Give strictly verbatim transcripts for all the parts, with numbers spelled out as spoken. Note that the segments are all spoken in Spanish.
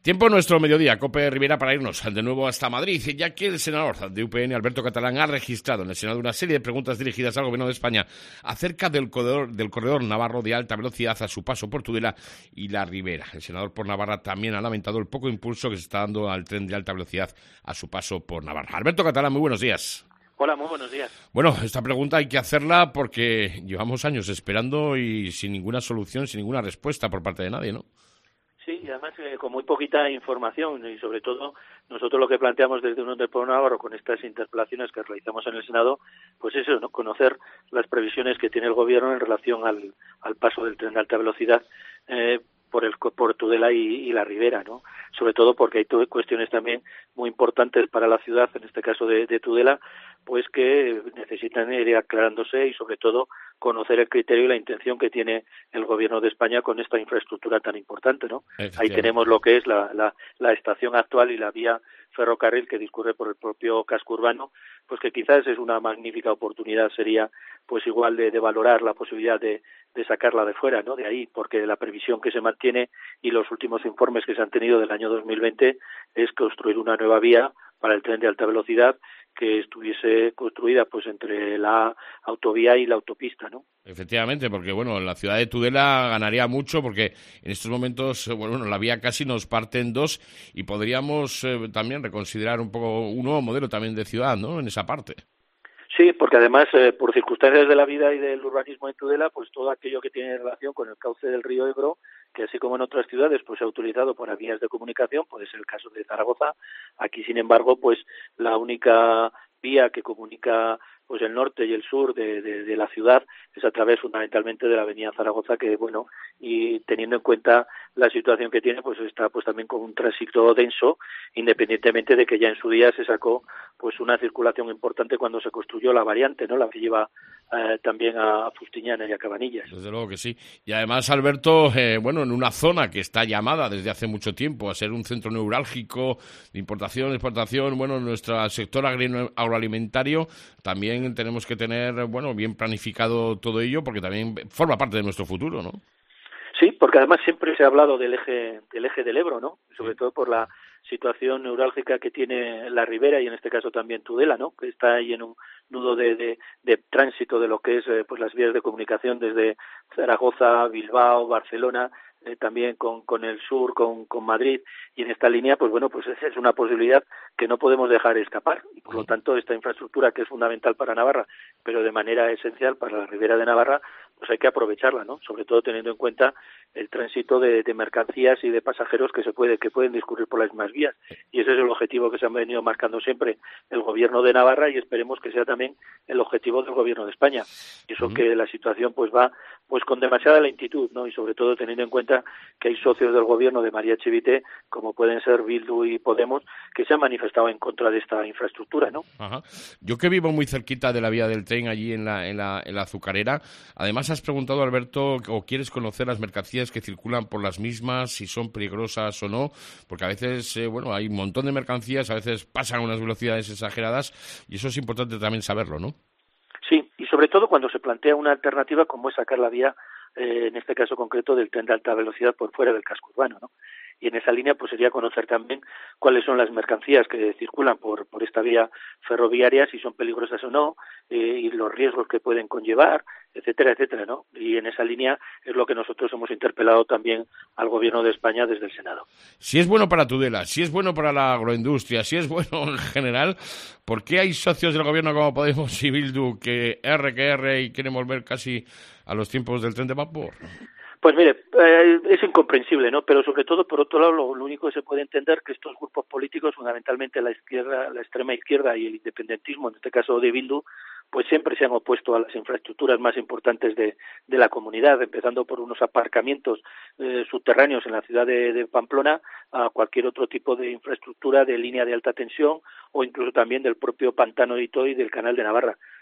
Tiempo nuestro mediodía, COPE Rivera, para irnos de nuevo hasta Madrid, ya que el senador de U P N, Alberto Catalán, ha registrado en el Senado una serie de preguntas dirigidas al Gobierno de España acerca del corredor, del corredor navarro de alta velocidad a su paso por Tudela y la Ribera. El senador por Navarra también ha lamentado el poco impulso que se está dando al tren de alta velocidad a su paso por Navarra. Alberto Catalán, muy buenos días. Hola, muy buenos días. Bueno, esta pregunta hay que hacerla porque llevamos años esperando y sin ninguna solución, sin ninguna respuesta por parte de nadie, ¿no? Sí, y además eh, con muy poquita información y sobre todo nosotros lo que planteamos desde Unión del Pueblo Navarro con estas interpelaciones que realizamos en el Senado, pues eso, ¿no? Conocer las previsiones que tiene el Gobierno en relación al, al paso del tren de alta velocidad eh, por el por Tudela y, y la Ribera, ¿no? Sobre todo porque hay cuestiones también muy importantes para la ciudad, en este caso de, de Tudela, pues que necesitan ir aclarándose y sobre todo conocer el criterio y la intención que tiene el Gobierno de España con esta infraestructura tan importante, ¿no? Ahí tenemos lo que es la, la, la estación actual y la vía ferrocarril que discurre por el propio casco urbano, pues que quizás es una magnífica oportunidad, sería pues igual de, de valorar la posibilidad de, de sacarla de fuera, ¿no? De ahí, porque la previsión que se mantiene y los últimos informes que se han tenido del año dos mil veinte es construir una nueva vía para el tren de alta velocidad que estuviese construida pues entre la autovía y la autopista, ¿no? Efectivamente, porque bueno, la ciudad de Tudela ganaría mucho porque en estos momentos, bueno, la vía casi nos parte en dos y podríamos eh, también reconsiderar un poco un nuevo modelo también de ciudad, ¿no? En esa parte. Sí, porque además, eh, por circunstancias de la vida y del urbanismo en Tudela, pues todo aquello que tiene relación con el cauce del río Ebro, que así como en otras ciudades, pues se ha utilizado para vías de comunicación, puede ser el caso de Zaragoza. Aquí, sin embargo, pues la única vía que comunica pues el norte y el sur de, de, de la ciudad es a través fundamentalmente de la avenida Zaragoza, que bueno, y teniendo en cuenta la situación que tiene, pues está pues también con un tránsito denso, independientemente de que ya en su día se sacó pues una circulación importante cuando se construyó la variante, ¿no? La que lleva eh, también a Fustiñana y a Cabanillas. Desde luego que sí. Y además, Alberto, eh, bueno, en una zona que está llamada desde hace mucho tiempo a ser un centro neurálgico de importación, exportación, bueno, nuestro sector agroalimentario, también tenemos que tener, bueno, bien planificado todo ello porque también forma parte de nuestro futuro, ¿no? Sí, porque además siempre se ha hablado del eje del eje del Ebro, ¿no? Sobre sí. todo por la situación neurálgica que tiene la Ribera y en este caso también Tudela, ¿no? Que está ahí en un nudo de, de, de tránsito de lo que es eh, pues las vías de comunicación desde Zaragoza, Bilbao, Barcelona, eh, también con, con el sur, con, con Madrid, y en esta línea, pues bueno, pues es una posibilidad que no podemos dejar escapar, y por lo tanto esta infraestructura que es fundamental para Navarra, pero de manera esencial para la Ribera de Navarra, pues hay que aprovecharla, ¿no? Sobre todo teniendo en cuenta el tránsito de, de mercancías y de pasajeros que se puede que pueden discurrir por las mismas vías, y ese es el objetivo que se han venido marcando siempre el Gobierno de Navarra y esperemos que sea también el objetivo del Gobierno de España. Y eso uh-huh. que la situación pues va pues con demasiada lentitud, ¿no? Y sobre todo teniendo en cuenta que hay socios del Gobierno de María Chivite, como pueden ser Bildu y Podemos, que se han manifestado en contra de esta infraestructura, ¿no? Ajá. Yo que vivo muy cerquita de la vía del tren allí en la, en la, en la Azucarera, además has preguntado, Alberto, o quieres conocer las mercancías que circulan por las mismas, si son peligrosas o no, porque a veces, eh, bueno, hay un montón de mercancías, a veces pasan a unas velocidades exageradas y eso es importante también saberlo, ¿no? Sí, y sobre todo cuando se plantea una alternativa como es sacar la vía, eh, en este caso concreto, del tren de alta velocidad por fuera del casco urbano, ¿no? Y en esa línea pues sería conocer también cuáles son las mercancías que circulan por, por esta vía ferroviaria, si son peligrosas o no, eh, y los riesgos que pueden conllevar, etcétera, etcétera, ¿no? Y en esa línea es lo que nosotros hemos interpelado también al Gobierno de España desde el Senado. Si es bueno para Tudela, si es bueno para la agroindustria, si es bueno en general, ¿por qué hay socios del Gobierno como Podemos y Bildu que R que R y quieren volver casi a los tiempos del tren de vapor? Pues mire, eh, es incomprensible, ¿no? Pero sobre todo, por otro lado, lo, lo único que se puede entender que estos grupos políticos, fundamentalmente la izquierda, la extrema izquierda y el independentismo, en este caso de Bildu, pues siempre se han opuesto a las infraestructuras más importantes de, de la comunidad, empezando por unos aparcamientos eh, subterráneos en la ciudad de, de Pamplona, a cualquier otro tipo de infraestructura de línea de alta tensión o incluso también del propio pantano de Itoy y del canal de Navarra.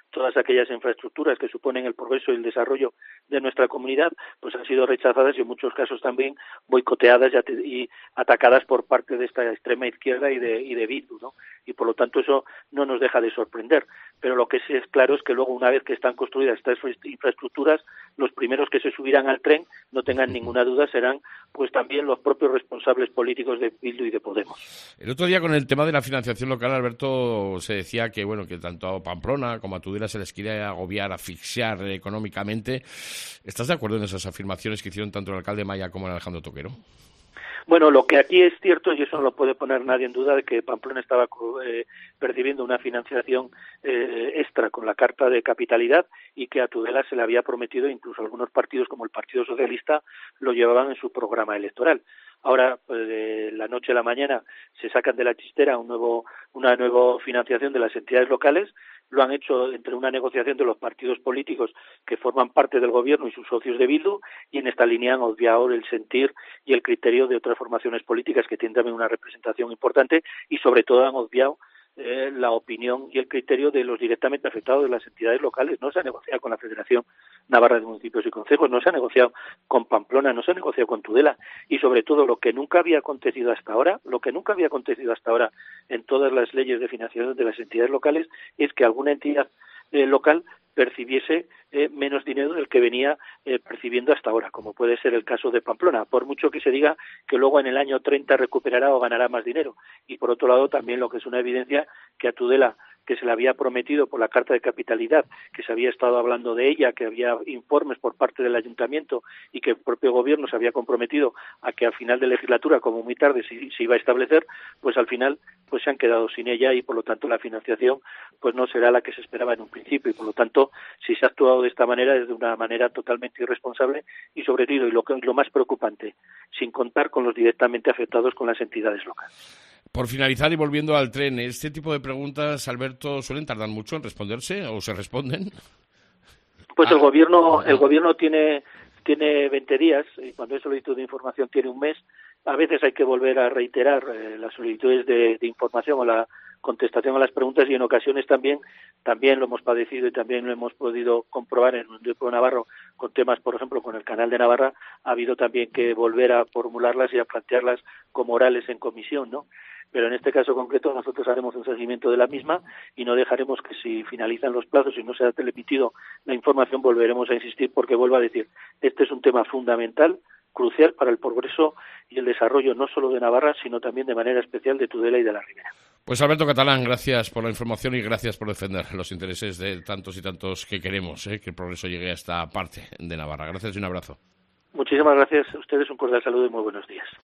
todas aquellas infraestructuras que suponen el progreso y el desarrollo de nuestra comunidad, pues han sido rechazadas y en muchos casos también boicoteadas y atacadas por parte de esta extrema izquierda y de, y de Bildu, ¿no? Y por lo tanto eso no nos deja de sorprender. Pero lo que sí es claro es que luego, una vez que están construidas estas infraestructuras, los primeros que se subirán al tren, no tengan ninguna duda, serán pues también los propios responsables políticos de Bildu y de Podemos. El otro día, con el tema de la financiación local, Alberto, se decía que bueno que tanto a Pamplona como a Tudela se les quería agobiar, asfixiar económicamente. ¿Estás de acuerdo en esas afirmaciones que hicieron tanto el alcalde Maya como el Alejandro Toquero? Bueno, lo que aquí es cierto, y eso no lo puede poner nadie en duda, de que Pamplona estaba eh, percibiendo una financiación eh, extra con la Carta de Capitalidad y que a Tudela se le había prometido, incluso algunos partidos como el Partido Socialista lo llevaban en su programa electoral. Ahora, pues, de la noche a la mañana, se sacan de la chistera un nuevo, una nueva financiación de las entidades locales. Lo han hecho entre una negociación de los partidos políticos que forman parte del gobierno y sus socios de Bildu, y en esta línea han obviado el sentir y el criterio de otras formaciones políticas que tienen también una representación importante, y sobre todo han obviado eh, la opinión y el criterio de los directamente afectados de las entidades locales. No se ha negociado con la Federación Navarra de Municipios y Concejos, no se ha negociado con Pamplona, no se ha negociado con Tudela, y sobre todo lo que nunca había acontecido hasta ahora, lo que nunca había acontecido hasta ahora en todas las leyes de financiación de las entidades locales, es que alguna entidad eh, local percibiese eh, menos dinero del que venía eh, percibiendo hasta ahora, como puede ser el caso de Pamplona, por mucho que se diga que luego en el año treinta recuperará o ganará más dinero. Y por otro lado también lo que es una evidencia, que a Tudela, que se le había prometido por la Carta de Capitalidad, que se había estado hablando de ella, que había informes por parte del Ayuntamiento y que el propio Gobierno se había comprometido a que al final de legislatura, como muy tarde, se, se iba a establecer, pues al final pues se han quedado sin ella, y por lo tanto la financiación pues no será la que se esperaba en un principio, y por lo tanto si se ha actuado de esta manera es de una manera totalmente irresponsable y sobre todo, y lo, que, lo más preocupante, sin contar con los directamente afectados, con las entidades locales. Por finalizar y volviendo al tren, ¿este tipo de preguntas, Alberto, suelen tardar mucho en responderse o se responden? Pues ah, el gobierno, ah, el gobierno tiene tiene veinte días, y cuando es solicitud de información tiene un mes. A veces hay que volver a reiterar eh, las solicitudes de, de información o la contestación a las preguntas, y en ocasiones también también lo hemos padecido y también lo hemos podido comprobar en el Pueblo Navarro con temas, por ejemplo, con el Canal de Navarra. Ha habido también que volver a formularlas y a plantearlas como orales en comisión, ¿no? Pero en este caso concreto nosotros haremos un seguimiento de la misma y no dejaremos que, si finalizan los plazos y no se ha telemitido la información, volveremos a insistir, porque vuelvo a decir, este es un tema fundamental, crucial para el progreso y el desarrollo no solo de Navarra, sino también de manera especial de Tudela y de la Ribera. Pues Alberto Catalán, gracias por la información y gracias por defender los intereses de tantos y tantos que queremos, ¿eh? que el progreso llegue a esta parte de Navarra. Gracias y un abrazo. Muchísimas gracias a ustedes, un cordial saludo y muy buenos días.